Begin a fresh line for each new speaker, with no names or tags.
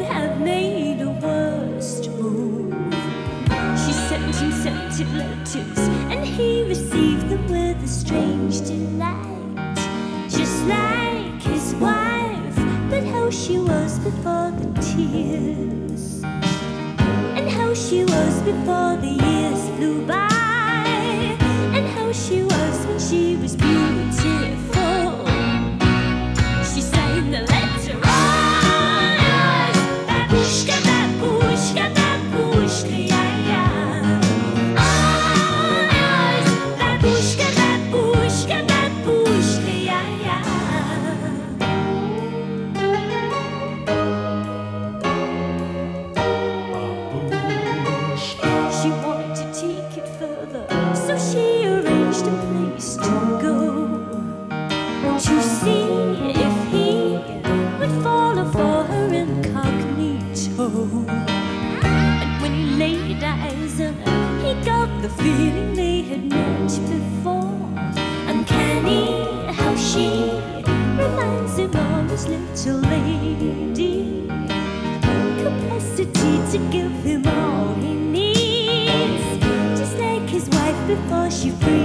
have made a worst move. She sent him scented letters, and he received them with a strange delight. Just like his wife, but how she was before the tears, and how she was before the years flew by, and how she was when she was beautiful. She sang the letter, babushka, babushka, babushka, yeah, yeah. Babushka, babushka, babushka, yeah, yeah. She wanted to take it further, so she arranged a place to go, to see if he would follow for her incognito. And when he laid eyes on her, he got the feeling they had met before. Uncanny how she reminds him of his little lady, capacity to give him all he needs, just like his wife before she freed